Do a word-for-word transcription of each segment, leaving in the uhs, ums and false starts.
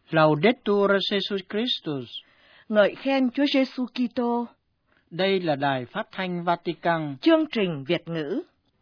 Laudetur Jesus Christus. Ngợi khen Chúa Giêsu Kitô. Đây là Đài Phát thanh Vatican. Chương trình Việt ngữ.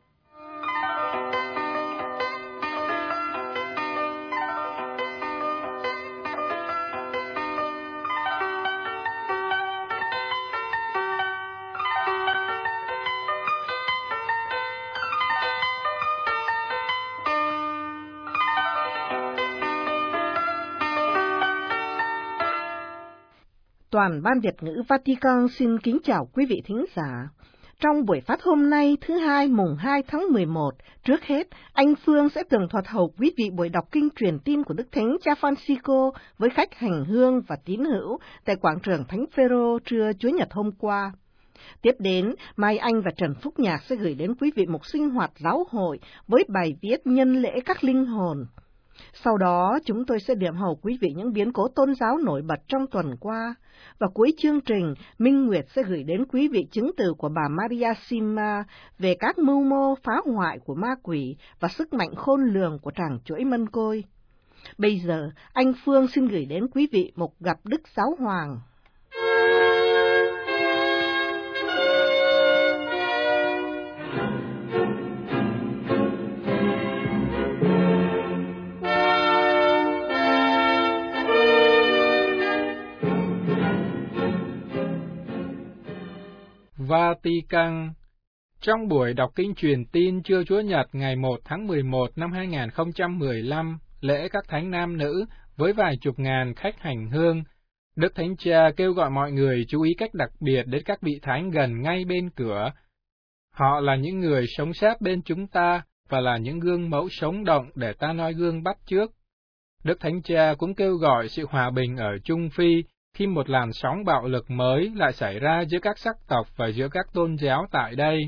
Toàn ban Việt ngữ Vatican xin kính chào quý vị thính giả. Trong buổi phát hôm nay thứ hai mùng hai tháng mười một, trước hết, anh Phương sẽ tường thuật hầu quý vị buổi đọc kinh truyền tin của Đức Thánh Cha Francisco với khách hành hương và tín hữu tại quảng trường Thánh Phêrô trưa Chúa Nhật hôm qua. Tiếp đến, Mai Anh và Trần Phúc Nhạc sẽ gửi đến quý vị một sinh hoạt giáo hội với bài viết nhân lễ các linh hồn. Sau đó, chúng tôi sẽ điểm hầu quý vị những biến cố tôn giáo nổi bật trong tuần qua. Và cuối chương trình, Minh Nguyệt sẽ gửi đến quý vị chứng từ của bà Maria Sima về các mưu mô phá hoại của ma quỷ và sức mạnh khôn lường của tràng chuỗi mân côi. Bây giờ, anh Phương xin gửi đến quý vị một gặp Đức Giáo Hoàng. Vatican. Trong buổi đọc kinh truyền tin trưa Chúa Nhật ngày một tháng mười một năm hai nghìn không trăm mười lăm, lễ các thánh nam nữ với vài chục ngàn khách hành hương, Đức Thánh Cha kêu gọi mọi người chú ý cách đặc biệt đến các vị thánh gần ngay bên cửa. Họ là những người sống sát bên chúng ta và là những gương mẫu sống động để ta noi gương bắt chước. Đức Thánh Cha cũng kêu gọi sự hòa bình ở Trung Phi khi một làn sóng bạo lực mới lại xảy ra giữa các sắc tộc và giữa các tôn giáo tại đây.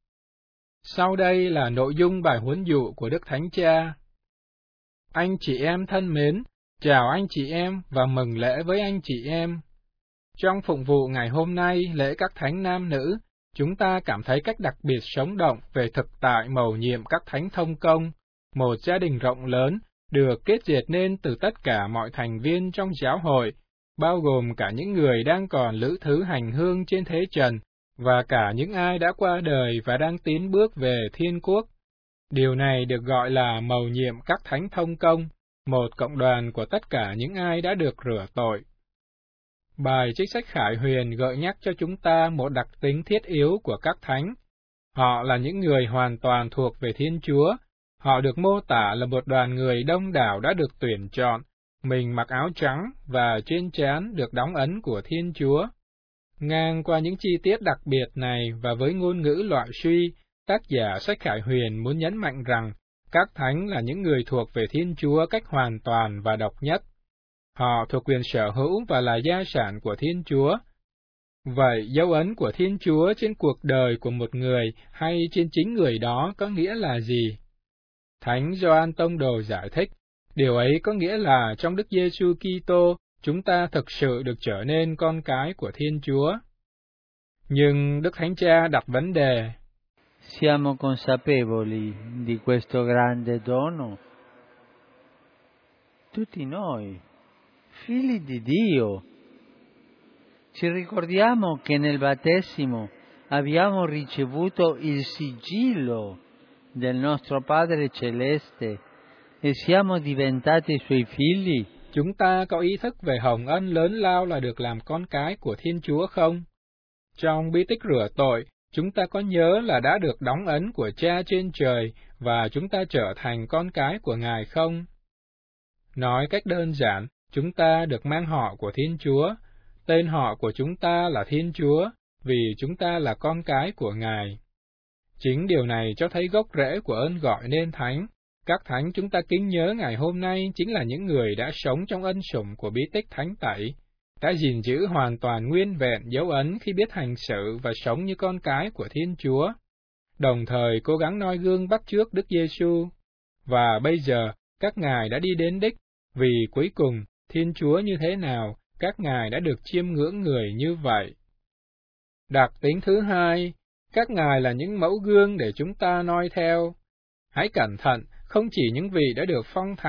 Sau đây là nội dung bài huấn dụ của Đức Thánh Cha. Anh chị em thân mến, chào anh chị em và mừng lễ với anh chị em. Trong phụng vụ ngày hôm nay, lễ các thánh nam nữ, chúng ta cảm thấy cách đặc biệt sống động về thực tại mầu nhiệm các thánh thông công, một gia đình rộng lớn, được kết dệt nên từ tất cả mọi thành viên trong giáo hội, bao gồm cả những người đang còn lữ thứ hành hương trên thế trần, và cả những ai đã qua đời và đang tiến bước về thiên quốc. Điều này được gọi là mầu nhiệm các thánh thông công, một cộng đoàn của tất cả những ai đã được rửa tội. Bài trích sách Khải Huyền gợi nhắc cho chúng ta một đặc tính thiết yếu của các thánh. Họ là những người hoàn toàn thuộc về Thiên Chúa. Họ được mô tả là một đoàn người đông đảo đã được tuyển chọn, mình mặc áo trắng và trên trán được đóng ấn của Thiên Chúa. Ngang qua những chi tiết đặc biệt này và với ngôn ngữ loại suy, tác giả sách Khải Huyền muốn nhấn mạnh rằng các thánh là những người thuộc về Thiên Chúa cách hoàn toàn và độc nhất. Họ thuộc quyền sở hữu và là gia sản của Thiên Chúa. Vậy dấu ấn của Thiên Chúa trên cuộc đời của một người hay trên chính người đó có nghĩa là gì? Thánh Gioan Tông Đồ giải thích, điều ấy có nghĩa là trong Đức Giêsu Kitô, chúng ta thực sự được trở nên con cái của Thiên Chúa. Nhưng Đức Thánh Cha đặt vấn đề: Siamo consapevoli di questo grande dono? Tutti noi, figli di Dio, ci ricordiamo che nel battesimo abbiamo ricevuto il sigillo del nostro Padre Celeste e siamo diventati suoi figli. Chúng ta có ý thức về hồng ân lớn lao là được làm con cái của Thiên Chúa không? Trong bí tích rửa tội, chúng ta có nhớ là đã được đóng ấn của Cha trên trời và chúng ta trở thành con cái của Ngài không? Nói cách đơn giản, chúng ta được mang họ của Thiên Chúa. Tên họ của chúng ta là Thiên Chúa, vì chúng ta là con cái của Ngài. Chính điều này cho thấy gốc rễ của ơn gọi nên thánh. Các thánh chúng ta kính nhớ ngày hôm nay chính là những người đã sống trong ân sủng của bí tích thánh tẩy, đã gìn giữ hoàn toàn nguyên vẹn dấu ấn khi biết hành xử và sống như con cái của Thiên Chúa, đồng thời cố gắng noi gương bắt chước Đức Giêsu. Và bây giờ, các ngài đã đi đến đích, vì cuối cùng, Thiên Chúa như thế nào, các ngài đã được chiêm ngưỡng người như vậy. Đặc tính thứ hai, các ngài là những mẫu gương để chúng ta noi theo. Hãy cẩn thận, không chỉ những vị đã được phong thánh,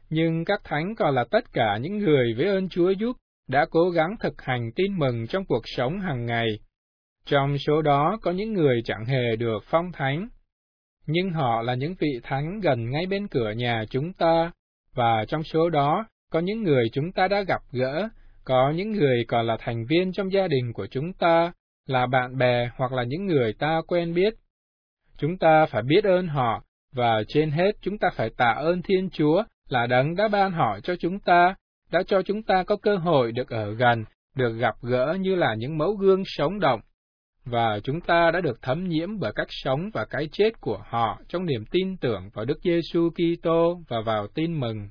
nhưng các thánh còn là tất cả những người với ơn Chúa giúp đã cố gắng thực hành tin mừng trong cuộc sống hàng ngày. Trong số đó có những người chẳng hề được phong thánh, nhưng họ là những vị thánh gần ngay bên cửa nhà chúng ta, và trong số đó có những người chúng ta đã gặp gỡ, có những người còn là thành viên trong gia đình của chúng ta, là bạn bè hoặc là những người ta quen biết. Chúng ta phải biết ơn họ, và trên hết chúng ta phải tạ ơn Thiên Chúa là Đấng đã ban họ cho chúng ta, đã cho chúng ta có cơ hội được ở gần, được gặp gỡ như là những mẫu gương sống động, và chúng ta đã được thấm nhiễm bởi cách sống và cái chết của họ trong niềm tin tưởng vào Đức Giêsu Kitô và vào tin mừng.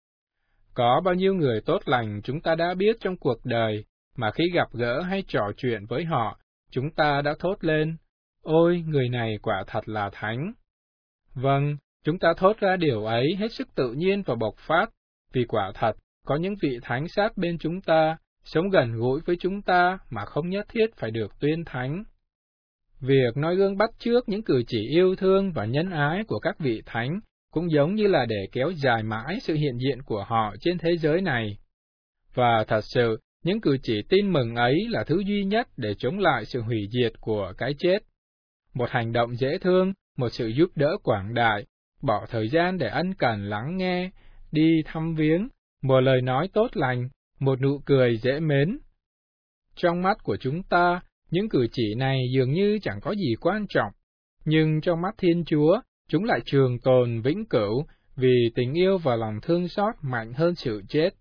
Có bao nhiêu người tốt lành chúng ta đã biết trong cuộc đời, mà khi gặp gỡ hay trò chuyện với họ, chúng ta đã thốt lên, ôi, người này quả thật là thánh. Vâng, chúng ta thốt ra điều ấy hết sức tự nhiên và bộc phát, vì quả thật, có những vị thánh sát bên chúng ta, sống gần gũi với chúng ta mà không nhất thiết phải được tuyên thánh. Việc noi gương bắt chước những cử chỉ yêu thương và nhân ái của các vị thánh cũng giống như là để kéo dài mãi sự hiện diện của họ trên thế giới này. Và thật sự, những cử chỉ tin mừng ấy là thứ duy nhất để chống lại sự hủy diệt của cái chết. Một hành động dễ thương, một sự giúp đỡ quảng đại, bỏ thời gian để ân cần lắng nghe, đi thăm viếng, một lời nói tốt lành, một nụ cười dễ mến. Trong mắt của chúng ta, những cử chỉ này dường như chẳng có gì quan trọng, nhưng trong mắt Thiên Chúa, chúng lại trường tồn vĩnh cửu, vì tình yêu và lòng thương xót mạnh hơn sự chết.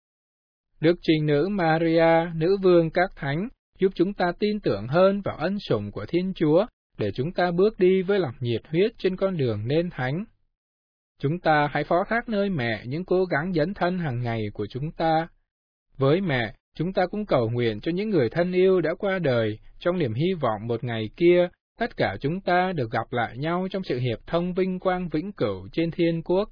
Đức Trinh Nữ Maria, nữ vương các thánh, giúp chúng ta tin tưởng hơn vào ân sủng của Thiên Chúa, để chúng ta bước đi với lòng nhiệt huyết trên con đường nên thánh. Chúng ta hãy phó thác nơi mẹ những cố gắng dấn thân hàng ngày của chúng ta. Với mẹ, chúng ta cũng cầu nguyện cho những người thân yêu đã qua đời, trong niềm hy vọng một ngày kia, tất cả chúng ta được gặp lại nhau trong sự hiệp thông vinh quang vĩnh cửu trên thiên quốc.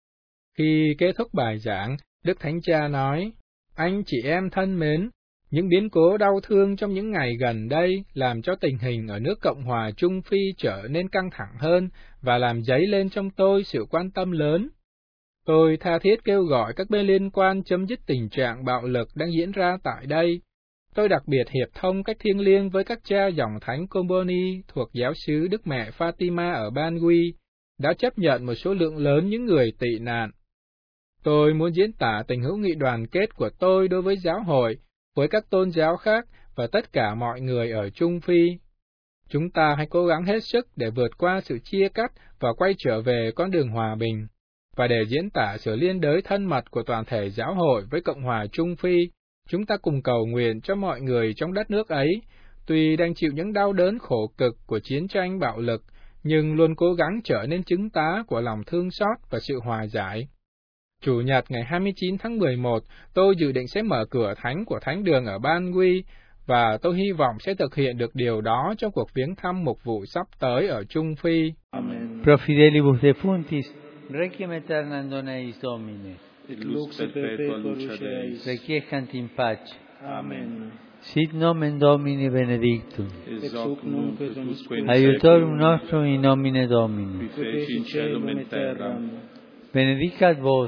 Khi kết thúc bài giảng, Đức Thánh Cha nói, anh chị em thân mến, những biến cố đau thương trong những ngày gần đây làm cho tình hình ở nước Cộng hòa Trung Phi trở nên căng thẳng hơn và làm dấy lên trong tôi sự quan tâm lớn. Tôi tha thiết kêu gọi các bên liên quan chấm dứt tình trạng bạo lực đang diễn ra tại đây. Tôi đặc biệt hiệp thông cách thiêng liêng với các cha dòng thánh Comboni thuộc giáo xứ Đức Mẹ Fatima ở Bangui, đã chấp nhận một số lượng lớn những người tị nạn. Tôi muốn diễn tả tình hữu nghị đoàn kết của tôi đối với giáo hội, với các tôn giáo khác và tất cả mọi người ở Trung Phi. Chúng ta hãy cố gắng hết sức để vượt qua sự chia cắt và quay trở về con đường hòa bình. Và để diễn tả sự liên đới thân mật của toàn thể giáo hội với Cộng hòa Trung Phi, chúng ta cùng cầu nguyện cho mọi người trong đất nước ấy, tuy đang chịu những đau đớn khổ cực của chiến tranh bạo lực, nhưng luôn cố gắng trở nên chứng tá của lòng thương xót và sự hòa giải. Chủ nhật ngày hai mươi chín tháng mười một, tôi dự định sẽ mở cửa thánh của thánh đường ở Bangui, và tôi hy vọng sẽ thực hiện được điều đó trong cuộc viếng thăm mục vụ sắp tới ở Trung Phi. Amen. Pro fidelibus defuntis, requiem aeternam dona eis Domine, et lux perpetua luce Deis. requiescant in pace. Amen. Sit nomen Domini benedictum, Ex hoc nunc et usque in aiutorium seculum, nostrum in nomine Domini. qui feci in caelum et terram. Benedicat vos,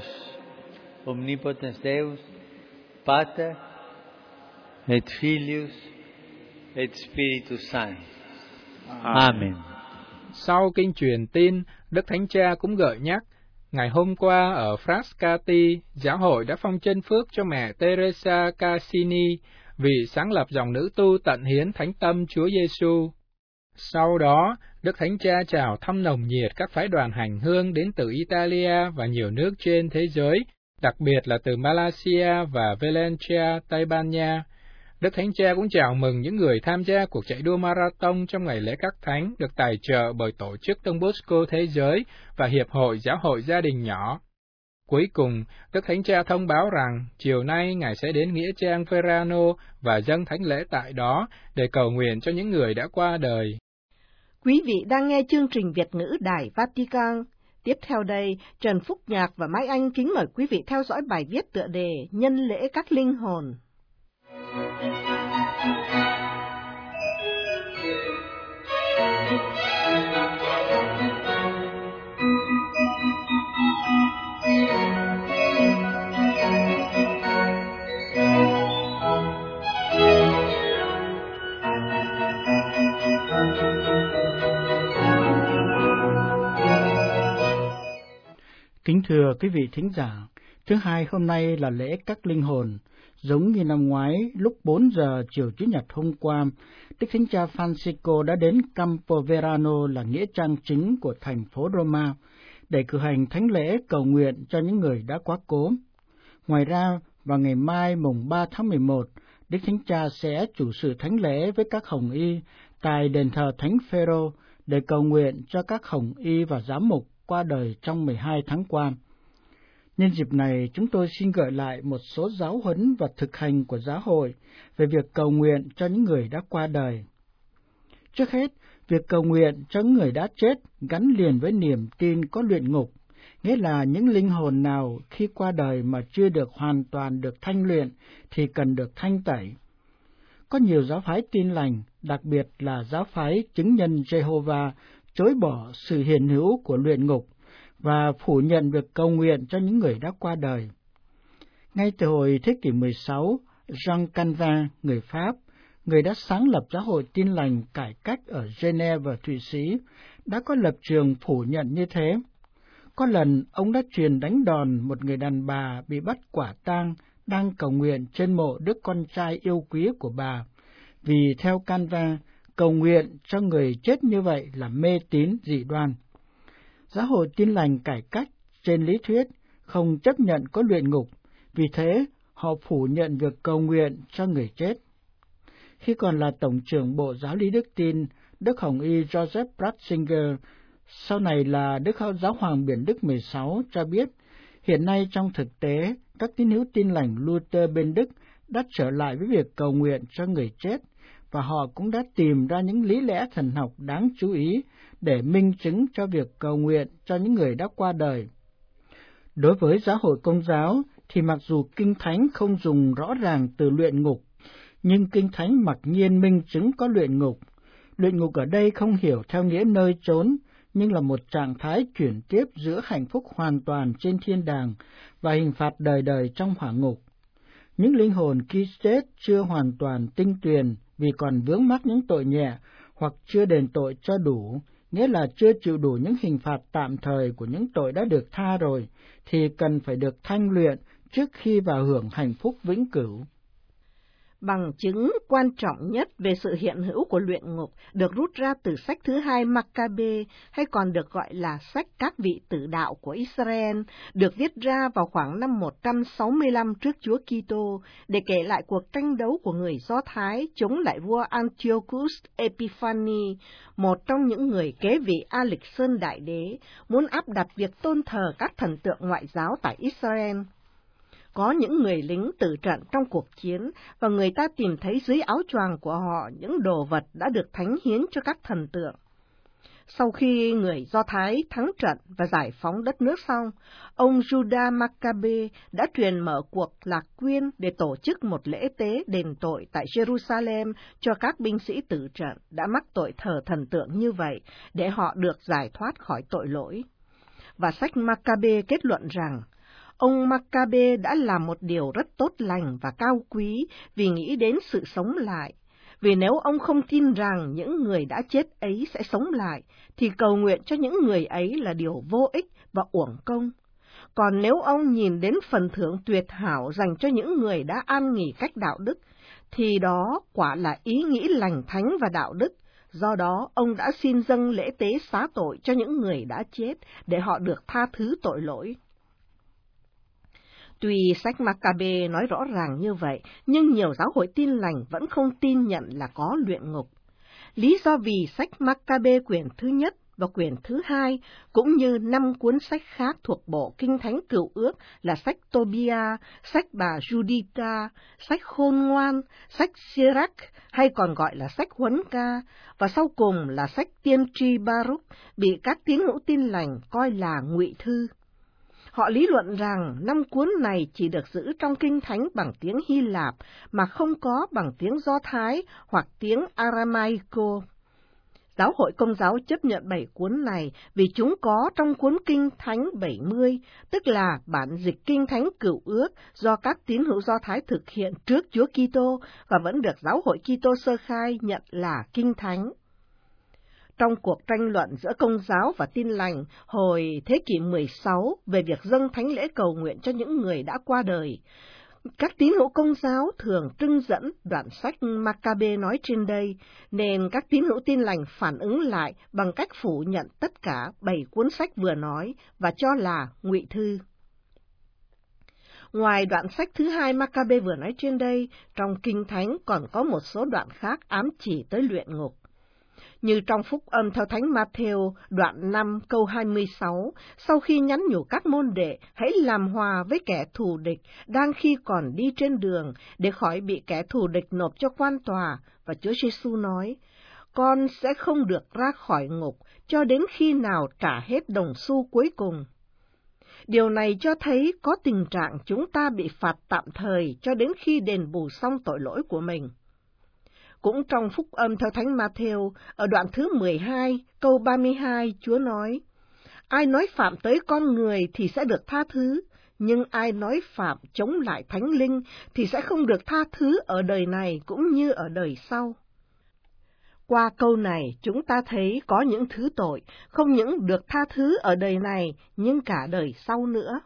omnipotens Deus, Pater, et Filius, et Spiritus Sanctus. Amen. Sau kinh truyền tin, Đức Thánh Cha cũng gợi nhắc, ngày hôm qua ở Frascati, giáo hội đã phong chân phước cho mẹ Teresa Cassini, vị sáng lập dòng nữ tu tận hiến thánh tâm Chúa Giêsu. Sau đó, Đức Thánh Cha chào thăm nồng nhiệt các phái đoàn hành hương đến từ Italia và nhiều nước trên thế giới, đặc biệt là từ Malaysia và Valencia, Tây Ban Nha. Đức Thánh Cha cũng chào mừng những người tham gia cuộc chạy đua marathon trong ngày lễ các thánh được tài trợ bởi Tổ chức Don Bosco Thế giới và Hiệp hội Giáo hội Gia đình nhỏ. Cuối cùng, Đức Thánh Cha thông báo rằng chiều nay Ngài sẽ đến Nghĩa trang Verano và dâng thánh lễ tại đó để cầu nguyện cho những người đã qua đời. Quý vị đang nghe chương trình Việt ngữ Đài Vatican. Tiếp theo đây, Trần Phúc Nhạc và Mai Anh kính mời quý vị theo dõi bài viết tựa đề Nhân lễ các linh hồn. thưa quý vị thính giả, thứ hai hôm nay là lễ các linh hồn. Giống như năm ngoái, lúc bốn giờ chiều Chủ nhật hôm qua, Đức Thánh Cha Francisco đã đến Campo Verano là nghĩa trang chính của thành phố Roma để cử hành thánh lễ cầu nguyện cho những người đã quá cố. Ngoài ra, vào ngày mai mùng ba tháng mười một, Đức Thánh Cha sẽ chủ sự thánh lễ với các hồng y tại đền thờ Thánh Phêrô để cầu nguyện cho các hồng y và giám mục qua đời trong mười hai tháng qua. Nhân dịp này, chúng tôi xin gợi lại một số giáo huấn và thực hành của giáo hội về việc cầu nguyện cho những người đã qua đời. Trước hết, việc cầu nguyện cho những người đã chết gắn liền với niềm tin có luyện ngục, nghĩa là những linh hồn nào khi qua đời mà chưa được hoàn toàn được thanh luyện thì cần được thanh tẩy. Có nhiều giáo phái Tin Lành, đặc biệt là giáo phái Chứng nhân Jehovah, chối bỏ sự hiện hữu của luyện ngục và phủ nhận việc cầu nguyện cho những người đã qua đời. Ngay từ hồi thế kỷ mười sáu, Jean Calvin, người Pháp, người đã sáng lập giáo hội Tin Lành cải cách ở Geneva và Thụy Sĩ, đã có lập trường phủ nhận như thế. Có lần, ông đã truyền đánh đòn một người đàn bà bị bắt quả tang đang cầu nguyện trên mộ đứa con trai yêu quý của bà, vì theo Calvin, cầu nguyện cho người chết như vậy là mê tín dị đoan. Giáo hội Tin Lành cải cách trên lý thuyết không chấp nhận có luyện ngục, vì thế họ phủ nhận việc cầu nguyện cho người chết. Khi còn là Tổng trưởng Bộ Giáo lý Đức Tin, Đức Hồng Y Joseph Ratzinger, sau này là Đức Giáo hoàng Biển Đức mười sáu, cho biết, hiện nay trong thực tế, các tín hữu Tin Lành Luther bên Đức đã trở lại với việc cầu nguyện cho người chết, và họ cũng đã tìm ra những lý lẽ thần học đáng chú ý để minh chứng cho việc cầu nguyện cho những người đã qua đời. Đối với giáo hội Công giáo, thì mặc dù Kinh Thánh không dùng rõ ràng từ luyện ngục, nhưng Kinh Thánh mặc nhiên minh chứng có luyện ngục. Luyện ngục ở đây không hiểu theo nghĩa nơi chốn, nhưng là một trạng thái chuyển tiếp giữa hạnh phúc hoàn toàn trên thiên đàng và hình phạt đời đời trong hỏa ngục. Những linh hồn khi chết chưa hoàn toàn tinh tuyền vì còn vướng mắc những tội nhẹ hoặc chưa đền tội cho đủ, nghĩa là chưa chịu đủ những hình phạt tạm thời của những tội đã được tha rồi, thì cần phải được thanh luyện trước khi vào hưởng hạnh phúc vĩnh cửu. Bằng chứng quan trọng nhất về sự hiện hữu của luyện ngục được rút ra từ sách thứ hai Maccabe, hay còn được gọi là sách các vị tử đạo của Israel, được viết ra vào khoảng năm một trăm sáu mươi lăm trước Chúa Kitô để kể lại cuộc tranh đấu của người Do Thái chống lại vua Antiochus Epiphanes, một trong những người kế vị A Lịch Sơn Đại Đế, muốn áp đặt việc tôn thờ các thần tượng ngoại giáo tại Israel. Có những người lính tử trận trong cuộc chiến, và người ta tìm thấy dưới áo choàng của họ những đồ vật đã được thánh hiến cho các thần tượng. Sau khi người Do Thái thắng trận và giải phóng đất nước xong, ông Judah Maccabe đã truyền mở cuộc lạc quyên để tổ chức một lễ tế đền tội tại Jerusalem cho các binh sĩ tử trận đã mắc tội thờ thần tượng như vậy, để họ được giải thoát khỏi tội lỗi. Và sách Maccabe kết luận rằng, ông Maccabe đã làm một điều rất tốt lành và cao quý vì nghĩ đến sự sống lại. Vì nếu ông không tin rằng những người đã chết ấy sẽ sống lại, thì cầu nguyện cho những người ấy là điều vô ích và uổng công. Còn nếu ông nhìn đến phần thưởng tuyệt hảo dành cho những người đã an nghỉ cách đạo đức, thì đó quả là ý nghĩ lành thánh và đạo đức. Do đó, ông đã xin dâng lễ tế xá tội cho những người đã chết để họ được tha thứ tội lỗi. Tuy sách Maccabe nói rõ ràng như vậy, nhưng nhiều giáo hội Tin Lành vẫn không tin nhận là có luyện ngục. Lý do vì sách Maccabe quyển thứ nhất và quyển thứ hai, cũng như năm cuốn sách khác thuộc bộ Kinh Thánh Cựu Ước là sách Tobia, sách bà Judita, sách Khôn Ngoan, sách Sirach, hay còn gọi là sách Huấn Ca, và sau cùng là sách Tiên tri Baruch, bị các tín hữu Tin Lành coi là ngụy thư. Họ lý luận rằng năm cuốn này chỉ được giữ trong Kinh Thánh bằng tiếng Hy Lạp, mà không có bằng tiếng Do Thái hoặc tiếng Aramaico. Giáo hội Công giáo chấp nhận bảy cuốn này vì chúng có trong cuốn Kinh Thánh bảy mươi, tức là bản dịch Kinh Thánh Cựu Ước do các tín hữu Do Thái thực hiện trước Chúa Kitô và vẫn được giáo hội Kitô sơ khai nhận là Kinh Thánh. Trong cuộc tranh luận giữa Công giáo và Tin lành hồi thế kỷ mười sáu về việc dâng thánh lễ cầu nguyện cho những người đã qua đời, các tín hữu Công giáo thường trưng dẫn đoạn sách Maccabe nói trên đây, nên các tín hữu Tin lành phản ứng lại bằng cách phủ nhận tất cả bảy cuốn sách vừa nói và cho là ngụy thư. Ngoài đoạn sách thứ hai Maccabe vừa nói trên đây, trong Kinh Thánh còn có một số đoạn khác ám chỉ tới luyện ngục. Như trong Phúc Âm theo Thánh Ma-thêu, đoạn năm câu hai mươi sáu, sau khi nhắn nhủ các môn đệ hãy làm hòa với kẻ thù địch đang khi còn đi trên đường để khỏi bị kẻ thù địch nộp cho quan tòa, và Chúa Giêsu nói, con sẽ không được ra khỏi ngục cho đến khi nào trả hết đồng xu cuối cùng. Điều này cho thấy có tình trạng chúng ta bị phạt tạm thời cho đến khi đền bù xong tội lỗi của mình. Cũng trong Phúc Âm theo Thánh Ma-thêu, ở đoạn thứ mười hai, câu ba mươi hai, Chúa nói, ai nói phạm tới con người thì sẽ được tha thứ, nhưng ai nói phạm chống lại Thánh Linh thì sẽ không được tha thứ ở đời này cũng như ở đời sau. Qua câu này, chúng ta thấy có những thứ tội không những được tha thứ ở đời này, nhưng cả đời sau nữa.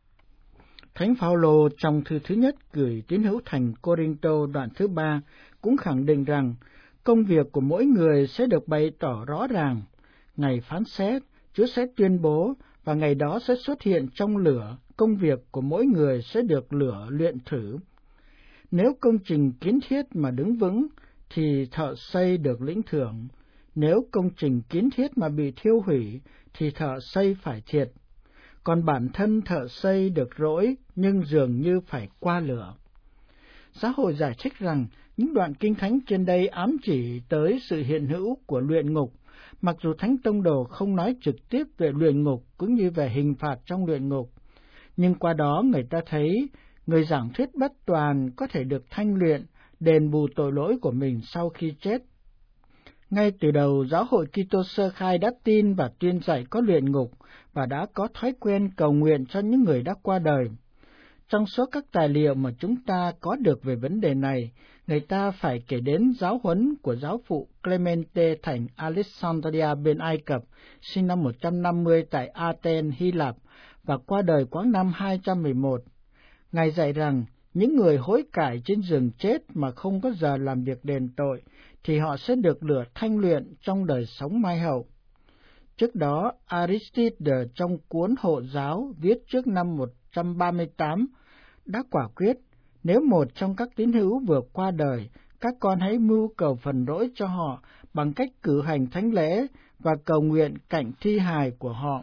Thánh Phaolô trong thư thứ nhất gửi tín hữu thành Cô-rinh-tô đoạn thứ ba cũng khẳng định rằng công việc của mỗi người sẽ được bày tỏ rõ ràng. Ngày phán xét, Chúa sẽ tuyên bố và ngày đó sẽ xuất hiện trong lửa, công việc của mỗi người sẽ được lửa luyện thử. Nếu công trình kiến thiết mà đứng vững, thì thợ xây được lĩnh thưởng. Nếu công trình kiến thiết mà bị thiêu hủy, thì thợ xây phải thiệt. Còn bản thân thợ xây được rỗi, nhưng dường như phải qua lửa. Giáo hội giải thích rằng, những đoạn kinh thánh trên đây ám chỉ tới sự hiện hữu của luyện ngục, mặc dù Thánh Tông Đồ không nói trực tiếp về luyện ngục cũng như về hình phạt trong luyện ngục. Nhưng qua đó người ta thấy, người giảng thuyết bất toàn có thể được thanh luyện, đền bù tội lỗi của mình sau khi chết. Ngay từ đầu, giáo hội Kitô sơ khai đã tin và tuyên dạy có luyện ngục và đã có thói quen cầu nguyện cho những người đã qua đời. Trong số các tài liệu mà chúng ta có được về vấn đề này, người ta phải kể đến giáo huấn của giáo phụ Clemente thành Alexandria bên Ai Cập, sinh năm một trăm năm mươi tại Athens, Hy Lạp, và qua đời quãng năm hai trăm mười một. Ngài dạy rằng, những người hối cải trên giường chết mà không có giờ làm việc đền tội, thì họ sẽ được lửa thanh luyện trong đời sống mai hậu. Trước đó, Aristide trong cuốn Hộ Giáo viết trước năm một trăm ba mươi tám đã quả quyết, nếu một trong các tín hữu vừa qua đời, các con hãy mưu cầu phần lỗi cho họ bằng cách cử hành thánh lễ và cầu nguyện cạnh thi hài của họ.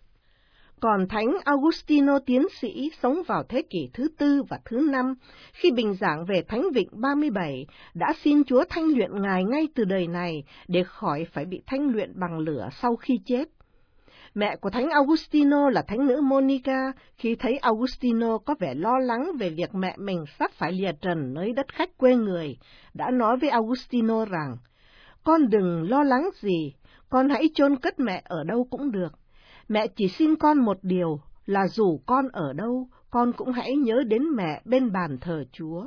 Còn Thánh Augustino tiến sĩ sống vào thế kỷ thứ tư và thứ năm, khi bình giảng về Thánh Vịnh ba mươi bảy, đã xin Chúa thanh luyện Ngài ngay từ đời này để khỏi phải bị thanh luyện bằng lửa sau khi chết. Mẹ của Thánh Augustino là Thánh nữ Monica, khi thấy Augustino có vẻ lo lắng về việc mẹ mình sắp phải lìa trần nơi đất khách quê người, đã nói với Augustino rằng, con đừng lo lắng gì, con hãy chôn cất mẹ ở đâu cũng được. Mẹ chỉ xin con một điều là dù con ở đâu, con cũng hãy nhớ đến mẹ bên bàn thờ Chúa.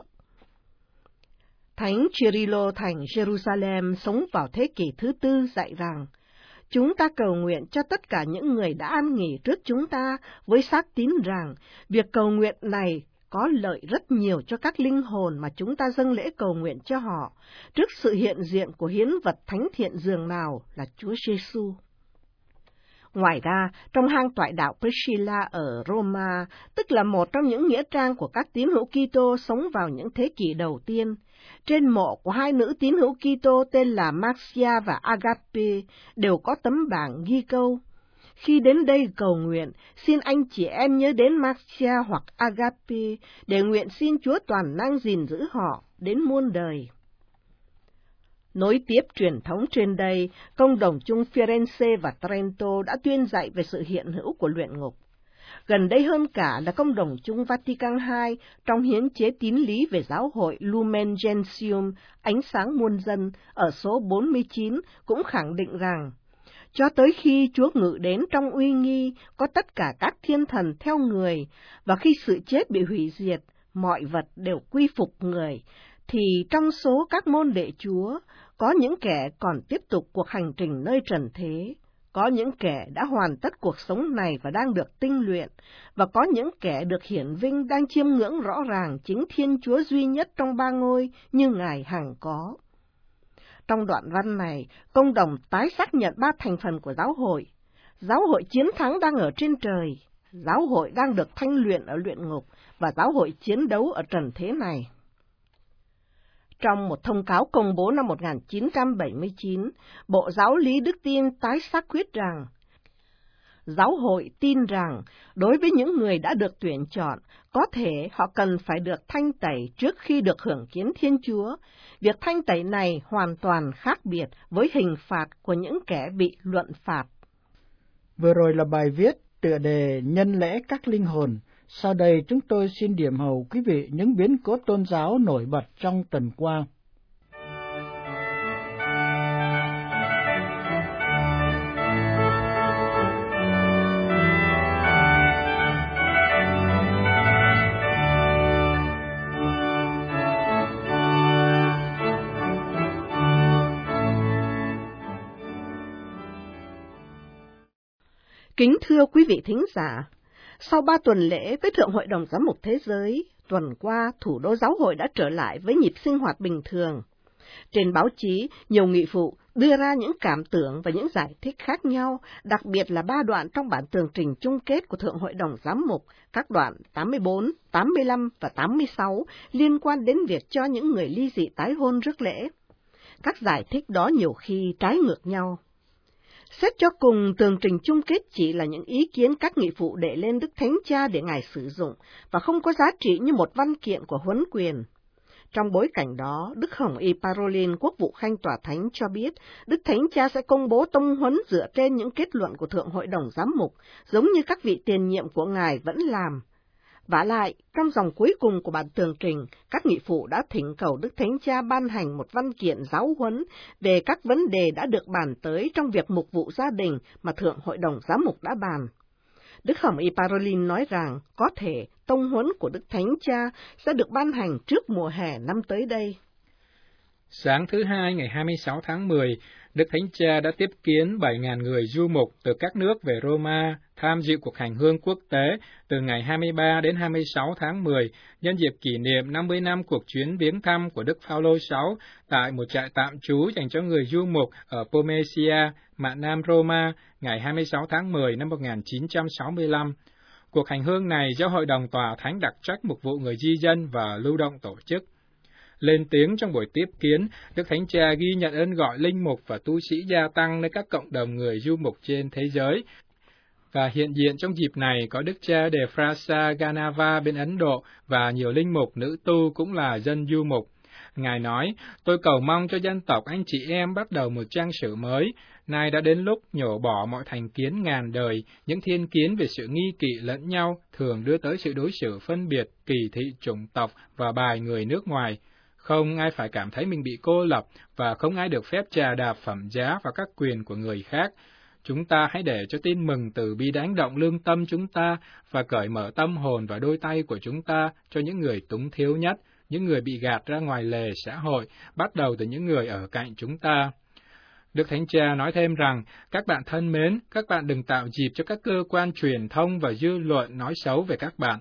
Thánh Cyrilo thành Jerusalem sống vào thế kỷ thứ tư dạy rằng, chúng ta cầu nguyện cho tất cả những người đã an nghỉ trước chúng ta với xác tín rằng việc cầu nguyện này có lợi rất nhiều cho các linh hồn mà chúng ta dâng lễ cầu nguyện cho họ trước sự hiện diện của hiến vật thánh thiện dường nào là Chúa Giêsu. Ngoài ra, trong hang toại đạo Priscilla ở Roma, tức là một trong những nghĩa trang của các tín hữu Kitô sống vào những thế kỷ đầu tiên, trên mộ của hai nữ tín hữu Kitô tên là Marcia và Agape đều có tấm bảng ghi câu: khi đến đây cầu nguyện, xin anh chị em nhớ đến Marcia hoặc Agape để nguyện xin Chúa toàn năng gìn giữ họ đến muôn đời. Nối tiếp truyền thống trên đây, công đồng chung Firenze và Trento đã tuyên dạy về sự hiện hữu của luyện ngục. Gần đây hơn cả là công đồng chung Vatican hai trong hiến chế tín lý về giáo hội Lumen Gentium, ánh sáng muôn dân, ở số bốn mươi chín cũng khẳng định rằng, cho tới khi Chúa ngự đến trong uy nghi, có tất cả các thiên thần theo người, và khi sự chết bị hủy diệt, mọi vật đều quy phục người, thì trong số các môn đệ Chúa, có những kẻ còn tiếp tục cuộc hành trình nơi trần thế, có những kẻ đã hoàn tất cuộc sống này và đang được tinh luyện, và có những kẻ được hiển vinh đang chiêm ngưỡng rõ ràng chính Thiên Chúa duy nhất trong ba ngôi như Ngài hằng có. Trong đoạn văn này, công đồng tái xác nhận ba thành phần của giáo hội. Giáo hội chiến thắng đang ở trên trời, giáo hội đang được thanh luyện ở luyện ngục, và giáo hội chiến đấu ở trần thế này. Trong một thông cáo công bố năm một nghìn chín trăm bảy mươi chín, Bộ Giáo lý Đức Tin tái xác quyết rằng, giáo hội tin rằng đối với những người đã được tuyển chọn, có thể họ cần phải được thanh tẩy trước khi được hưởng kiến Thiên Chúa. Việc thanh tẩy này hoàn toàn khác biệt với hình phạt của những kẻ bị luận phạt. Vừa rồi là bài viết tựa đề Nhân lễ các linh hồn. Sau đây chúng tôi xin điểm hầu quý vị những biến cố tôn giáo nổi bật trong tuần qua. Kính thưa quý vị thính giả, sau ba tuần lễ với Thượng Hội đồng Giám mục Thế giới, tuần qua thủ đô giáo hội đã trở lại với nhịp sinh hoạt bình thường. Trên báo chí, nhiều nghị phụ đưa ra những cảm tưởng và những giải thích khác nhau, đặc biệt là ba đoạn trong bản tường trình chung kết của Thượng Hội đồng Giám mục, các đoạn tám mươi bốn, tám mươi lăm và tám mươi sáu liên quan đến việc cho những người ly dị tái hôn rước lễ. Các giải thích đó nhiều khi trái ngược nhau. Xét cho cùng, tường trình chung kết chỉ là những ý kiến các nghị phụ đệ lên Đức Thánh Cha để Ngài sử dụng, và không có giá trị như một văn kiện của huấn quyền. Trong bối cảnh đó, Đức Hồng Y Parolin, Quốc vụ Khanh Tòa Thánh cho biết, Đức Thánh Cha sẽ công bố tông huấn dựa trên những kết luận của Thượng Hội đồng Giám mục, giống như các vị tiền nhiệm của Ngài vẫn làm. Vả lại, trong dòng cuối cùng của bản tường trình, các nghị phụ đã thỉnh cầu Đức Thánh Cha ban hành một văn kiện giáo huấn về các vấn đề đã được bàn tới trong việc mục vụ gia đình mà Thượng Hội đồng Giám mục đã bàn. Đức Hồng Y Parolin nói rằng có thể tông huấn của Đức Thánh Cha sẽ được ban hành trước mùa hè năm tới đây. Sáng thứ Hai ngày hai mươi sáu tháng mười, Đức Thánh Cha đã tiếp kiến bảy nghìn người du mục từ các nước về Roma tham dự cuộc hành hương quốc tế từ ngày hai mươi ba đến hai mươi sáu tháng mười, nhân dịp kỷ niệm năm mươi năm cuộc chuyến viếng thăm của Đức Phaolô đệ nhị tại một trại tạm trú dành cho người du mục ở Pomezia, mạn Nam Roma, ngày hai mươi sáu tháng mười năm một nghìn chín trăm sáu mươi lăm. Cuộc hành hương này do Hội đồng Tòa Thánh đặc trách mục vụ người di dân và lưu động tổ chức. Lên tiếng trong buổi tiếp kiến, Đức Thánh Cha ghi nhận ơn gọi linh mục và tu sĩ gia tăng nơi các cộng đồng người du mục trên thế giới. Và hiện diện trong dịp này có Đức cha De Frasa Ganava bên Ấn Độ và nhiều linh mục nữ tu cũng là dân du mục. Ngài nói, tôi cầu mong cho dân tộc anh chị em bắt đầu một trang sử mới. Nay đã đến lúc nhổ bỏ mọi thành kiến ngàn đời, những thiên kiến về sự nghi kỵ lẫn nhau thường đưa tới sự đối xử phân biệt, kỳ thị chủng tộc và bài người nước ngoài. Không ai phải cảm thấy mình bị cô lập và không ai được phép chà đạp phẩm giá và các quyền của người khác. Chúng ta hãy để cho tin mừng từ bi đánh động lương tâm chúng ta và cởi mở tâm hồn và đôi tay của chúng ta cho những người túng thiếu nhất, những người bị gạt ra ngoài lề xã hội, bắt đầu từ những người ở cạnh chúng ta. Đức Thánh Cha nói thêm rằng, các bạn thân mến, các bạn đừng tạo dịp cho các cơ quan truyền thông và dư luận nói xấu về các bạn.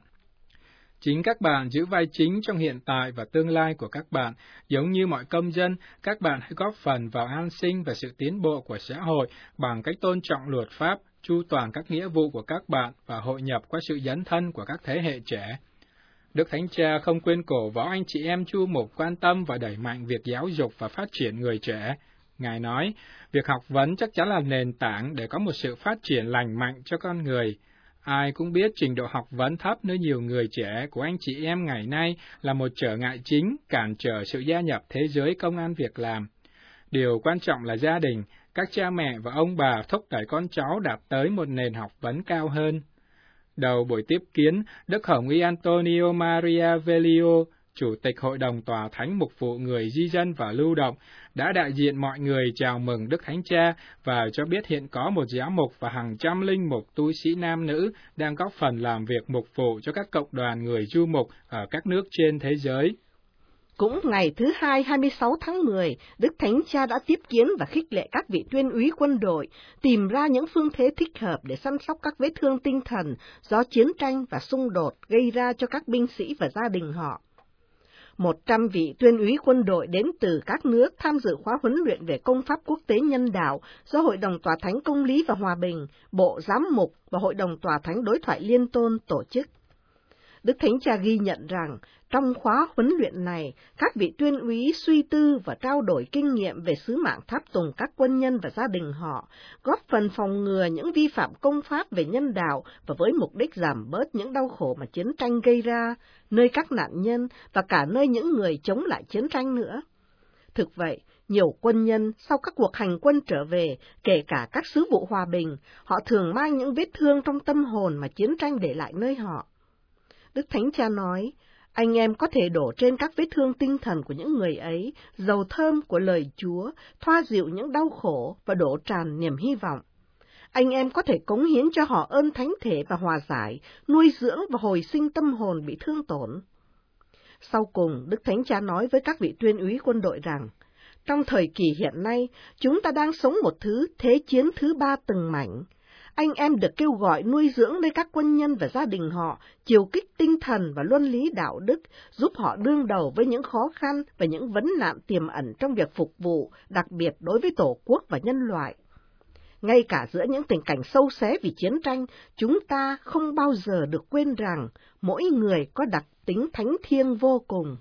Chính các bạn giữ vai chính trong hiện tại và tương lai của các bạn. Giống như mọi công dân, các bạn hãy góp phần vào an sinh và sự tiến bộ của xã hội bằng cách tôn trọng luật pháp, chu toàn các nghĩa vụ của các bạn và hội nhập qua sự dấn thân của các thế hệ trẻ. Đức Thánh Cha không quên cổ vũ anh chị em chu mục quan tâm và đẩy mạnh việc giáo dục và phát triển người trẻ. Ngài nói, việc học vấn chắc chắn là nền tảng để có một sự phát triển lành mạnh cho con người. Ai cũng biết trình độ học vấn thấp nơi nhiều người trẻ của anh chị em ngày nay là một trở ngại chính cản trở sự gia nhập thế giới công ăn việc làm. Điều quan trọng là gia đình, các cha mẹ và ông bà thúc đẩy con cháu đạt tới một nền học vấn cao hơn. Đầu buổi tiếp kiến, Đức Hồng Y Antonio Maria Velio, Chủ tịch Hội đồng Tòa Thánh mục vụ người di dân và lưu động, đã đại diện mọi người chào mừng Đức Thánh Cha và cho biết hiện có một giáo mục và hàng trăm linh mục tu sĩ nam nữ đang góp phần làm việc mục vụ cho các cộng đoàn người du mục ở các nước trên thế giới. Cũng ngày thứ hai hai mươi sáu tháng mười, Đức Thánh Cha đã tiếp kiến và khích lệ các vị tuyên úy quân đội tìm ra những phương thế thích hợp để săn sóc các vết thương tinh thần do chiến tranh và xung đột gây ra cho các binh sĩ và gia đình họ. Một trăm vị tuyên úy quân đội đến từ các nước tham dự khóa huấn luyện về công pháp quốc tế nhân đạo do Hội đồng Tòa Thánh Công lý và Hòa bình, Bộ Giám mục và Hội đồng Tòa Thánh Đối thoại Liên tôn tổ chức. Đức Thánh Cha ghi nhận rằng, trong khóa huấn luyện này, các vị tuyên úy suy tư và trao đổi kinh nghiệm về sứ mạng tháp tùng các quân nhân và gia đình họ, góp phần phòng ngừa những vi phạm công pháp về nhân đạo và với mục đích giảm bớt những đau khổ mà chiến tranh gây ra, nơi các nạn nhân và cả nơi những người chống lại chiến tranh nữa. Thực vậy, nhiều quân nhân sau các cuộc hành quân trở về, kể cả các sứ vụ hòa bình, họ thường mang những vết thương trong tâm hồn mà chiến tranh để lại nơi họ. Đức Thánh Cha nói, anh em có thể đổ trên các vết thương tinh thần của những người ấy dầu thơm của lời Chúa, thoa dịu những đau khổ và đổ tràn niềm hy vọng. Anh em có thể cống hiến cho họ ơn thánh thể và hòa giải, nuôi dưỡng và hồi sinh tâm hồn bị thương tổn. Sau cùng, Đức Thánh Cha nói với các vị tuyên úy quân đội rằng, trong thời kỳ hiện nay, chúng ta đang sống một thứ thế chiến thứ ba từng mảnh. Anh em được kêu gọi nuôi dưỡng nơi các quân nhân và gia đình họ, chiều kích tinh thần và luân lý đạo đức, giúp họ đương đầu với những khó khăn và những vấn nạn tiềm ẩn trong việc phục vụ, đặc biệt đối với Tổ quốc và nhân loại. Ngay cả giữa những tình cảnh sâu xé vì chiến tranh, chúng ta không bao giờ được quên rằng mỗi người có đặc tính thánh thiêng vô cùng.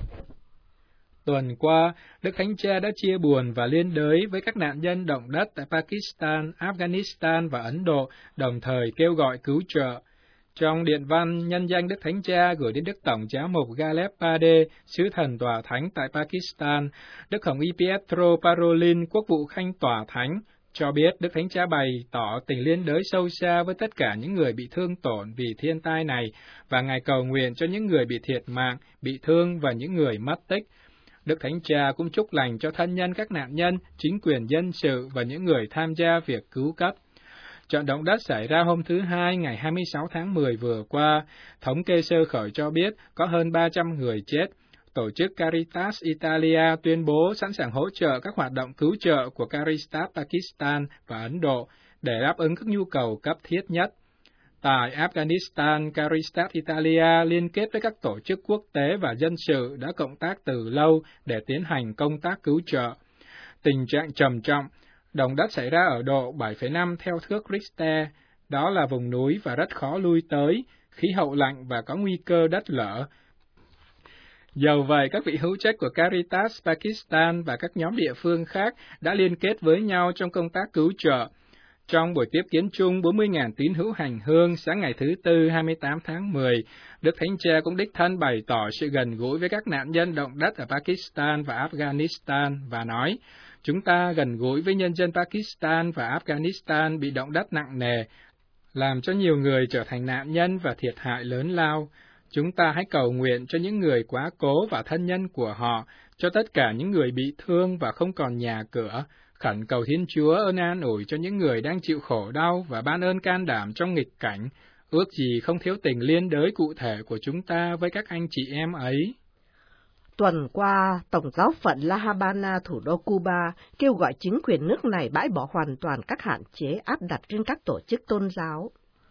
Tuần qua, Đức Thánh Cha đã chia buồn và liên đới với các nạn nhân động đất tại Pakistan, Afghanistan và Ấn Độ, đồng thời kêu gọi cứu trợ. Trong điện văn nhân danh Đức Thánh Cha gửi đến Đức Tổng Giám mục Galeb Pade, sứ thần tòa thánh tại Pakistan, Đức Hồng Y Pietro Parolin, quốc vụ khanh tòa thánh, cho biết Đức Thánh Cha bày tỏ tình liên đới sâu xa với tất cả những người bị thương tổn vì thiên tai này, và Ngài cầu nguyện cho những người bị thiệt mạng, bị thương và những người mất tích. Đức Thánh Cha cũng chúc lành cho thân nhân các nạn nhân, chính quyền dân sự và những người tham gia việc cứu cấp. Trận động đất xảy ra hôm thứ Hai, ngày hai mươi sáu tháng mười vừa qua. Thống kê sơ khởi cho biết có hơn ba trăm người chết. Tổ chức Caritas Italia tuyên bố sẵn sàng hỗ trợ các hoạt động cứu trợ của Caritas Pakistan và Ấn Độ để đáp ứng các nhu cầu cấp thiết nhất. Tại Afghanistan, Caritas Italia liên kết với các tổ chức quốc tế và dân sự đã cộng tác từ lâu để tiến hành công tác cứu trợ. Tình trạng trầm trọng, động đất xảy ra ở độ bảy phẩy năm theo thước Richter, đó là vùng núi và rất khó lui tới, khí hậu lạnh và có nguy cơ đất lở. Dầu vậy, các vị hữu trách của Caritas Pakistan và các nhóm địa phương khác đã liên kết với nhau trong công tác cứu trợ. Trong buổi tiếp kiến chung bốn mươi nghìn tín hữu hành hương sáng ngày thứ Tư hai mươi tám tháng mười, Đức Thánh Cha cũng đích thân bày tỏ sự gần gũi với các nạn nhân động đất ở Pakistan và Afghanistan và nói, chúng ta gần gũi với nhân dân Pakistan và Afghanistan bị động đất nặng nề, làm cho nhiều người trở thành nạn nhân và thiệt hại lớn lao. Chúng ta hãy cầu nguyện cho những người quá cố và thân nhân của họ, cho tất cả những người bị thương và không còn nhà cửa, khẩn cầu Thiên Chúa ơn an ủi cho những người đang chịu khổ đau và ban ơn can đảm trong nghịch cảnh, ước gì không thiếu tình liên đới cụ thể của chúng ta với các anh chị em ấy. Tuần qua, Tổng giáo phận La Habana, thủ đô Cuba, kêu gọi chính quyền nước này bãi bỏ hoàn toàn các hạn chế áp đặt trên các tổ chức tôn giáo.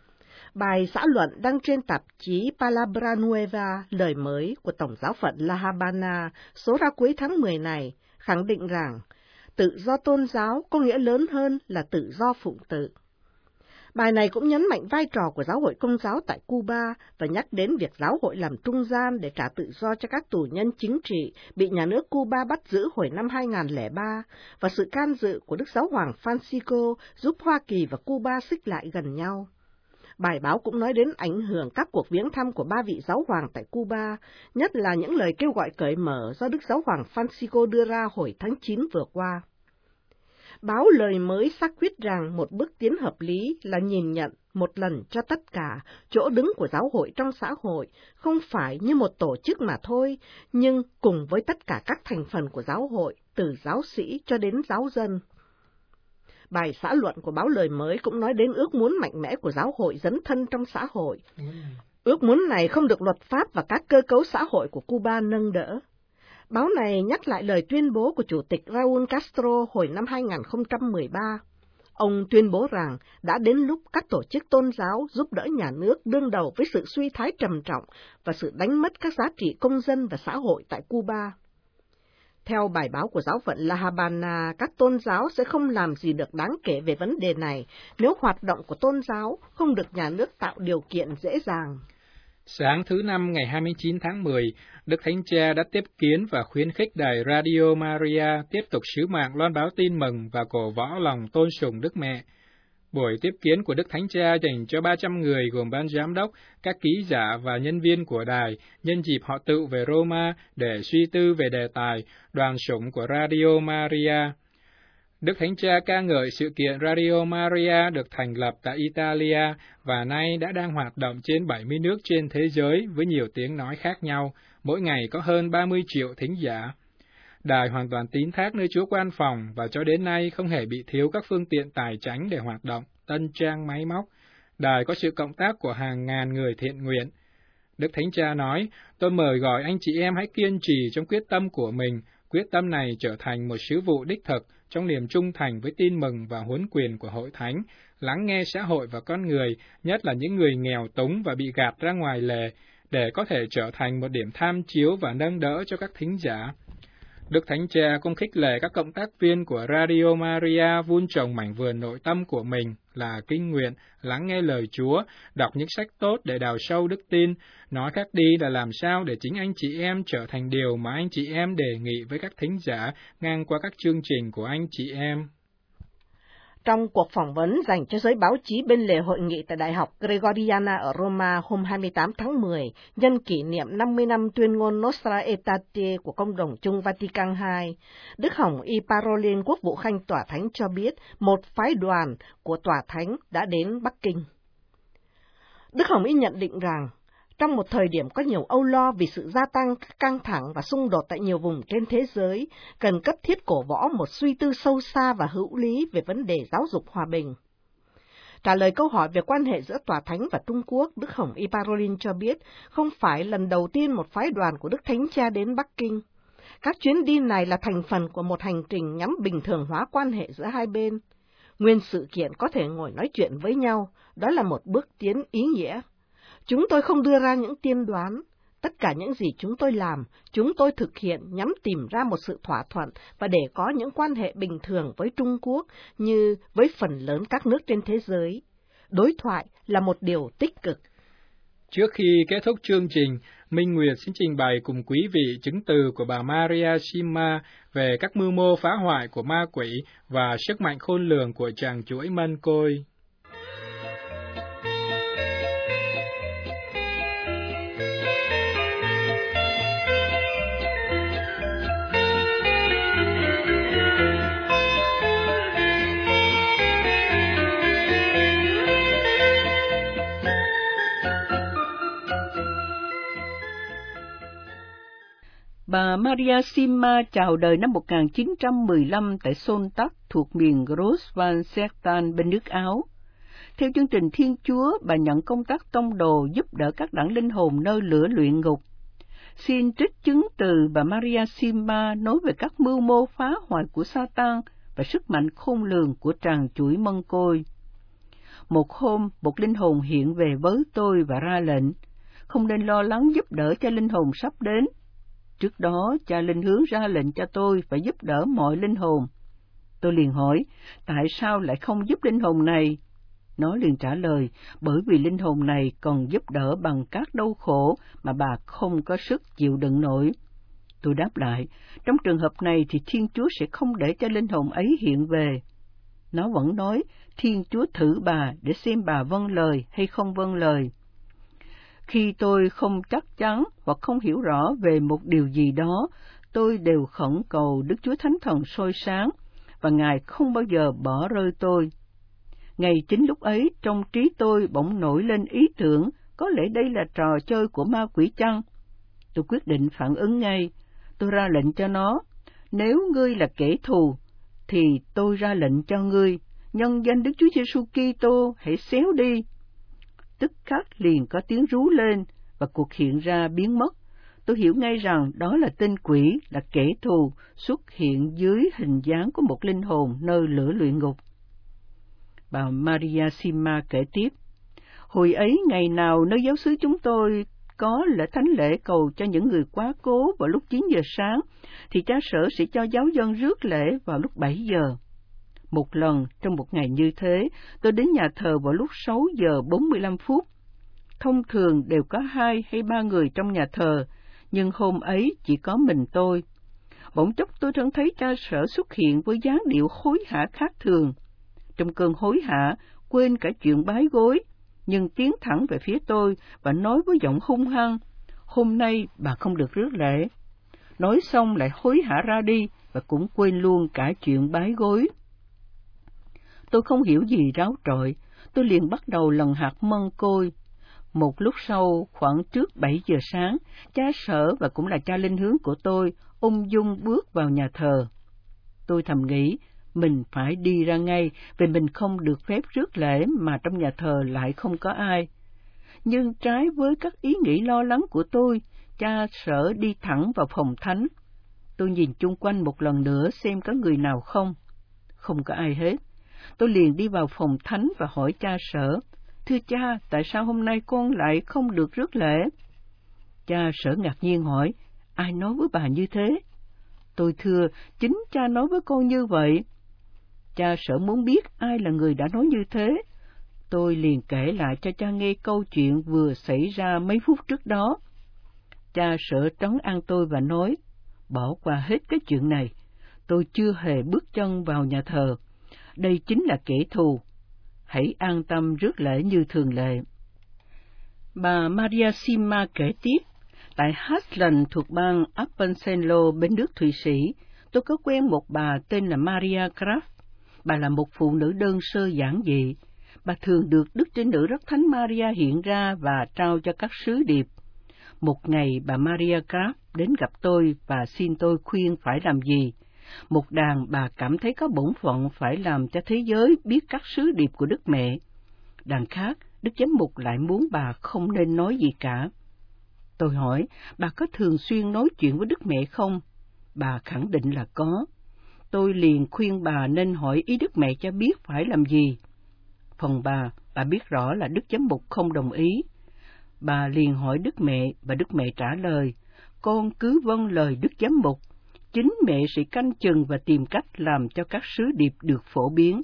Bài xã luận đăng trên tạp chí Palabra Nueva, lời mới của Tổng giáo phận La Habana, số ra cuối tháng mười này, khẳng định rằng tự do tôn giáo có nghĩa lớn hơn là tự do phụng tự. Bài này cũng nhấn mạnh vai trò của giáo hội Công giáo tại Cuba và nhắc đến việc giáo hội làm trung gian để trả tự do cho các tù nhân chính trị bị nhà nước Cuba bắt giữ hồi năm hai nghìn không trăm lẻ ba và sự can dự của Đức Giáo hoàng Francisco giúp Hoa Kỳ và Cuba xích lại gần nhau. Bài báo cũng nói đến ảnh hưởng các cuộc viếng thăm của ba vị giáo hoàng tại Cuba, nhất là những lời kêu gọi cởi mở do Đức Giáo hoàng Francisco đưa ra hồi tháng chín vừa qua. Báo lời mới xác quyết rằng một bước tiến hợp lý là nhìn nhận một lần cho tất cả chỗ đứng của giáo hội trong xã hội, không phải như một tổ chức mà thôi, nhưng cùng với tất cả các thành phần của giáo hội, từ giáo sĩ cho đến giáo dân. Bài xã luận của báo lời mới cũng nói đến ước muốn mạnh mẽ của giáo hội dấn thân trong xã hội. Ước muốn này không được luật pháp và các cơ cấu xã hội của Cuba nâng đỡ. Báo này nhắc lại lời tuyên bố của Chủ tịch Raúl Castro hồi năm hai nghìn không trăm mười ba. Ông tuyên bố rằng đã đến lúc các tổ chức tôn giáo giúp đỡ nhà nước đương đầu với sự suy thoái trầm trọng và sự đánh mất các giá trị công dân và xã hội tại Cuba. Theo bài báo của giáo phận La Habana, các tôn giáo sẽ không làm gì được đáng kể về vấn đề này nếu hoạt động của tôn giáo không được nhà nước tạo điều kiện dễ dàng. Sáng thứ Năm ngày hai mươi chín tháng mười, Đức Thánh Cha đã tiếp kiến và khuyến khích đài Radio Maria tiếp tục sứ mạng loan báo tin mừng và cổ võ lòng tôn sùng Đức Mẹ. Buổi tiếp kiến của Đức Thánh Cha dành cho ba trăm người gồm ban giám đốc, các ký giả và nhân viên của đài, nhân dịp họ tự về Roma để suy tư về đề tài đoàn sủng của Radio Maria. Đức Thánh Cha ca ngợi sự kiện Radio Maria được thành lập tại Italia và nay đã đang hoạt động trên bảy mươi nước trên thế giới với nhiều tiếng nói khác nhau, mỗi ngày có hơn ba mươi triệu thính giả. Đài hoàn toàn tín thác nơi Chúa Quan Phòng và cho đến nay không hề bị thiếu các phương tiện tài chánh để hoạt động, tân trang máy móc. Đài có sự cộng tác của hàng ngàn người thiện nguyện. Đức Thánh Cha nói, tôi mời gọi anh chị em hãy kiên trì trong quyết tâm của mình, quyết tâm này trở thành một sứ vụ đích thực trong niềm trung thành với tin mừng và huấn quyền của Hội Thánh, lắng nghe xã hội và con người, nhất là những người nghèo túng và bị gạt ra ngoài lề, để có thể trở thành một điểm tham chiếu và nâng đỡ cho các thính giả. Đức Thánh Cha cũng khích lệ các cộng tác viên của Radio Maria vun trồng mảnh vườn nội tâm của mình là kinh nguyện, lắng nghe lời Chúa, đọc những sách tốt để đào sâu đức tin, nói khác đi là làm sao để chính anh chị em trở thành điều mà anh chị em đề nghị với các thính giả ngang qua các chương trình của anh chị em. Trong cuộc phỏng vấn dành cho giới báo chí bên lề hội nghị tại Đại học Gregoriana ở Roma hôm hai mươi tám tháng mười, nhân kỷ niệm năm mươi năm tuyên ngôn Nostra Aetate của Công đồng chung Vatican hai, Đức Hồng Y Parolin, Quốc vụ Khanh Tòa Thánh cho biết một phái đoàn của Tòa Thánh đã đến Bắc Kinh. Đức Hồng Y nhận định rằng, trong một thời điểm có nhiều âu lo vì sự gia tăng căng thẳng và xung đột tại nhiều vùng trên thế giới, cần cấp thiết cổ võ một suy tư sâu xa và hữu lý về vấn đề giáo dục hòa bình. Trả lời câu hỏi về quan hệ giữa Tòa Thánh và Trung Quốc, Đức Hồng Y Parolin cho biết không phải lần đầu tiên một phái đoàn của Đức Thánh Cha đến Bắc Kinh. Các chuyến đi này là thành phần của một hành trình nhằm bình thường hóa quan hệ giữa hai bên. Nguyên sự kiện có thể ngồi nói chuyện với nhau, đó là một bước tiến ý nghĩa. Chúng tôi không đưa ra những tiên đoán. Tất cả những gì chúng tôi làm, chúng tôi thực hiện nhằm tìm ra một sự thỏa thuận và để có những quan hệ bình thường với Trung Quốc như với phần lớn các nước trên thế giới. Đối thoại là một điều tích cực. Trước khi kết thúc chương trình, Minh Nguyệt xin trình bày cùng quý vị chứng từ của bà Maria Sima về các mưu mô phá hoại của ma quỷ và sức mạnh khôn lường của tràng chuỗi mân côi. Bà Maria Sima chào đời năm một nghìn chín trăm mười lăm tại Sontac thuộc miền Grossvan-Sertan bên nước Áo. Theo chương trình Thiên Chúa, bà nhận công tác tông đồ giúp đỡ các đảng linh hồn nơi lửa luyện ngục. Xin trích chứng từ bà Maria Sima nói về các mưu mô phá hoại của Satan và sức mạnh khôn lường của tràng chuỗi mân côi. Một hôm, một linh hồn hiện về với tôi và ra lệnh, không nên lo lắng giúp đỡ cho linh hồn sắp đến. Trước đó, cha linh hướng ra lệnh cho tôi phải giúp đỡ mọi linh hồn. Tôi liền hỏi, tại sao lại không giúp linh hồn này? Nó liền trả lời, bởi vì linh hồn này còn giúp đỡ bằng các đau khổ mà bà không có sức chịu đựng nổi. Tôi đáp lại, trong trường hợp này thì Thiên Chúa sẽ không để cho linh hồn ấy hiện về. Nó vẫn nói, Thiên Chúa thử bà để xem bà vâng lời hay không vâng lời. Khi tôi không chắc chắn hoặc không hiểu rõ về một điều gì đó, tôi đều khẩn cầu Đức Chúa Thánh Thần soi sáng, và Ngài không bao giờ bỏ rơi tôi. Ngay chính lúc ấy, trong trí tôi bỗng nổi lên ý tưởng, có lẽ đây là trò chơi của ma quỷ chăng? Tôi quyết định phản ứng ngay. Tôi ra lệnh cho nó, nếu ngươi là kẻ thù, thì tôi ra lệnh cho ngươi, nhân danh Đức Chúa Giêsu Kitô, hãy xéo đi. Tức khắc liền có tiếng rú lên, và cuộc hiện ra biến mất. tôi hiểu ngay rằng đó là tên quỷ, là kẻ thù xuất hiện dưới hình dáng của một linh hồn nơi lửa luyện ngục. Bà Maria Sima kể tiếp, hồi ấy ngày nào nơi giáo xứ chúng tôi có lễ thánh lễ cầu cho những người quá cố vào lúc chín giờ sáng, thì cha sở sẽ cho giáo dân rước lễ vào lúc bảy giờ. Một lần trong một ngày như thế, tôi đến nhà thờ vào lúc sáu giờ bốn mươi lăm phút. Thông thường đều có hai hay ba người trong nhà thờ, nhưng hôm ấy chỉ có mình tôi. Bỗng chốc tôi trông thấy cha sở xuất hiện với dáng điệu hối hả khác thường. Trong cơn hối hả, quên cả chuyện bái gối, nhưng tiến thẳng về phía tôi và nói với giọng hung hăng, hôm nay bà không được rước lễ. Nói xong lại hối hả ra đi và cũng quên luôn cả chuyện bái gối. Tôi không hiểu gì ráo trội, tôi liền bắt đầu lần hạt mân côi. Một lúc sau, khoảng trước bảy giờ sáng, cha sở và cũng là cha linh hướng của tôi, ung dung bước vào nhà thờ. Tôi thầm nghĩ, mình phải đi ra ngay, vì mình không được phép rước lễ mà trong nhà thờ lại không có ai. Nhưng trái với các ý nghĩ lo lắng của tôi, cha sở đi thẳng vào phòng thánh. Tôi nhìn chung quanh một lần nữa xem có người nào không. Không có ai hết. Tôi liền đi vào phòng thánh và hỏi cha sở, thưa cha, tại sao hôm nay con lại không được rước lễ? Cha sở ngạc nhiên hỏi, ai nói với bà như thế? Tôi thưa, chính cha nói với con như vậy. Cha sở muốn biết ai là người đã nói như thế. Tôi liền kể lại cho cha nghe câu chuyện vừa xảy ra mấy phút trước đó. Cha sở trấn an tôi và nói, bỏ qua hết cái chuyện này. Tôi chưa hề bước chân vào nhà thờ. Đây chính là kẻ thù. Hãy an tâm rước lễ như thường lệ. Bà Maria Sima kể tiếp, tại Hasland thuộc bang Appenzello bên nước Thụy Sĩ, tôi có quen một bà tên là Maria Graf. Bà là một phụ nữ đơn sơ giản dị. Bà thường được Đức Trinh Nữ Rất Thánh Maria hiện ra và trao cho các sứ điệp. Một ngày bà Maria Graf đến gặp tôi và xin tôi khuyên phải làm gì. Một đàn bà cảm thấy có bổn phận phải làm cho thế giới biết các sứ điệp của Đức Mẹ. Đàn khác, Đức Giám mục lại muốn bà không nên nói gì cả. Tôi hỏi, bà có thường xuyên nói chuyện với Đức Mẹ không? Bà khẳng định là có. Tôi liền khuyên bà nên hỏi ý Đức Mẹ cho biết phải làm gì. Phần bà, bà biết rõ là Đức Giám mục không đồng ý. Bà liền hỏi Đức Mẹ và Đức Mẹ trả lời, con cứ vâng lời Đức Giám mục. Chính mẹ sẽ canh chừng và tìm cách làm cho các sứ điệp được phổ biến.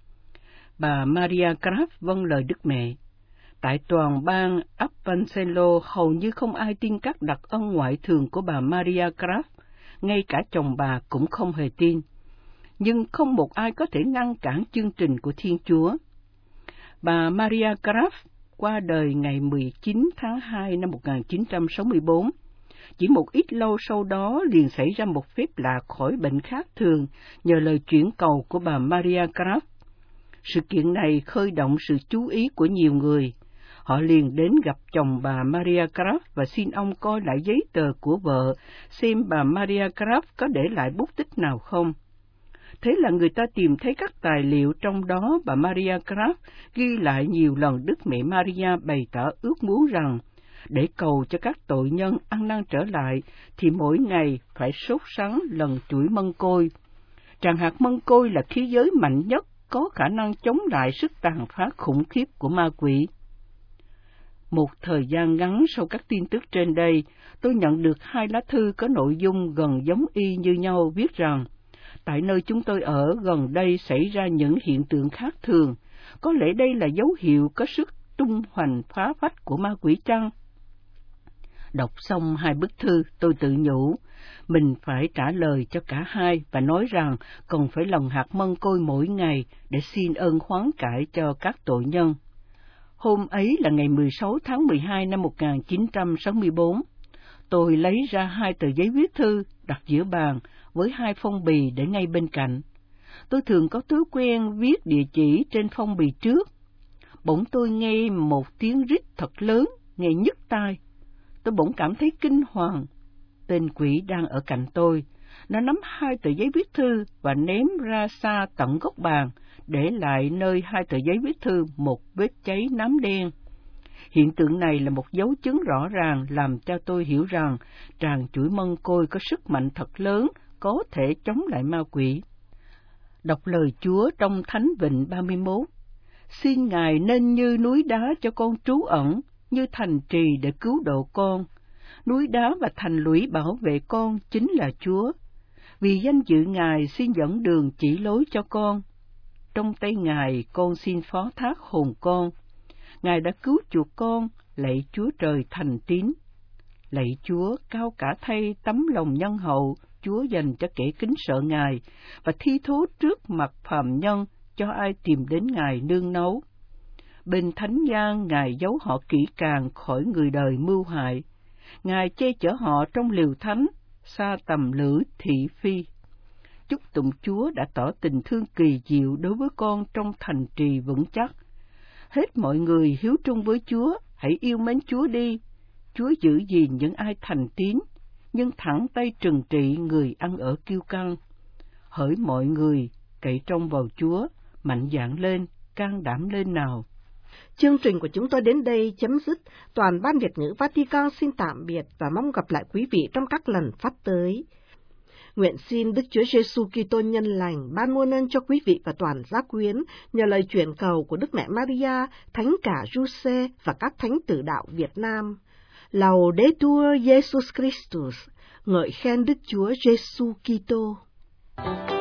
Bà Maria Graf vâng lời Đức Mẹ. Tại toàn bang Appenzello hầu như không ai tin các đặc ân ngoại thường của bà Maria Graf, ngay cả chồng bà cũng không hề tin. Nhưng không một ai có thể ngăn cản chương trình của Thiên Chúa. Bà Maria Graf qua đời ngày mười chín tháng hai năm một nghìn chín trăm sáu mươi tư. Chỉ một ít lâu sau đó liền xảy ra một phép lạ khỏi bệnh khác thường nhờ lời chuyển cầu của bà Maria Graf. Sự kiện này khơi động sự chú ý của nhiều người. Họ liền đến gặp chồng bà Maria Graf và xin ông coi lại giấy tờ của vợ, xem bà Maria Graf có để lại bút tích nào không. Thế là người ta tìm thấy các tài liệu, trong đó bà Maria Graf ghi lại nhiều lần Đức Mẹ Maria bày tỏ ước muốn rằng, để cầu cho các tội nhân ăn năn trở lại, thì mỗi ngày phải sốt sắng lần chuỗi mân côi. Tràng hạt mân côi là khí giới mạnh nhất, có khả năng chống lại sức tàn phá khủng khiếp của ma quỷ. Một thời gian ngắn sau các tin tức trên đây, tôi nhận được hai lá thư có nội dung gần giống y như nhau, viết rằng, tại nơi chúng tôi ở gần đây xảy ra những hiện tượng khác thường, có lẽ đây là dấu hiệu có sức tung hoành phá phách của ma quỷ chăng? Đọc xong hai bức thư, tôi tự nhủ, mình phải trả lời cho cả hai và nói rằng còn phải lần hạt mân côi mỗi ngày để xin ơn khoán cải cho các tội nhân. Hôm ấy là ngày mười sáu tháng mười hai năm một nghìn chín trăm sáu mươi tư. Tôi lấy ra hai tờ giấy viết thư đặt giữa bàn với hai phong bì để ngay bên cạnh. Tôi thường có thói quen viết địa chỉ trên phong bì trước. Bỗng tôi nghe một tiếng rít thật lớn, nghe nhức tai. Tôi bỗng cảm thấy kinh hoàng. Tên quỷ đang ở cạnh tôi. Nó nắm hai tờ giấy viết thư và ném ra xa tận góc bàn, để lại nơi hai tờ giấy viết thư một vết cháy nám đen. Hiện tượng này là một dấu chứng rõ ràng làm cho tôi hiểu rằng tràng chuỗi mân côi có sức mạnh thật lớn, có thể chống lại ma quỷ. Đọc lời Chúa trong Thánh Vịnh ba mươi mốt. Xin Ngài nên như núi đá cho con trú ẩn, như thành trì để cứu độ con. Núi đá và thành lũy bảo vệ con chính là Chúa. Vì danh dự Ngài xin dẫn đường chỉ lối cho con. Trong tay Ngài con xin phó thác hồn con. Ngài đã cứu chuộc con, lạy Chúa trời thành tín. Lạy Chúa, cao cả thay tấm lòng nhân hậu, Chúa dành cho kẻ kính sợ Ngài, và thi thố trước mặt phàm nhân, cho ai tìm đến Ngài nương náu. Bên thánh gian, Ngài giấu họ kỹ càng khỏi người đời mưu hại. Ngài che chở họ trong liều thánh, xa tầm lửa thị phi. Chúc tụng Chúa đã tỏ tình thương kỳ diệu đối với con trong thành trì vững chắc. Hết mọi người hiếu trung với Chúa, hãy yêu mến Chúa đi. Chúa giữ gìn những ai thành tín, nhưng thẳng tay trừng trị người ăn ở kiêu căng. Hỡi mọi người, cậy trông vào Chúa, mạnh dạn lên, can đảm lên nào. Chương trình của chúng tôi đến đây chấm dứt. Toàn ban Việt ngữ Vatican xin tạm biệt và mong gặp lại quý vị trong các lần phát tới. Nguyện xin Đức Chúa Giêsu Kitô nhân lành ban muôn ơn cho quý vị và toàn gia quyến nhờ lời chuyển cầu của Đức Mẹ Maria, Thánh cả Giuse và các thánh tử đạo Việt Nam. Laudetur Jesus Christus, ngợi khen Đức Chúa Giêsu Kitô.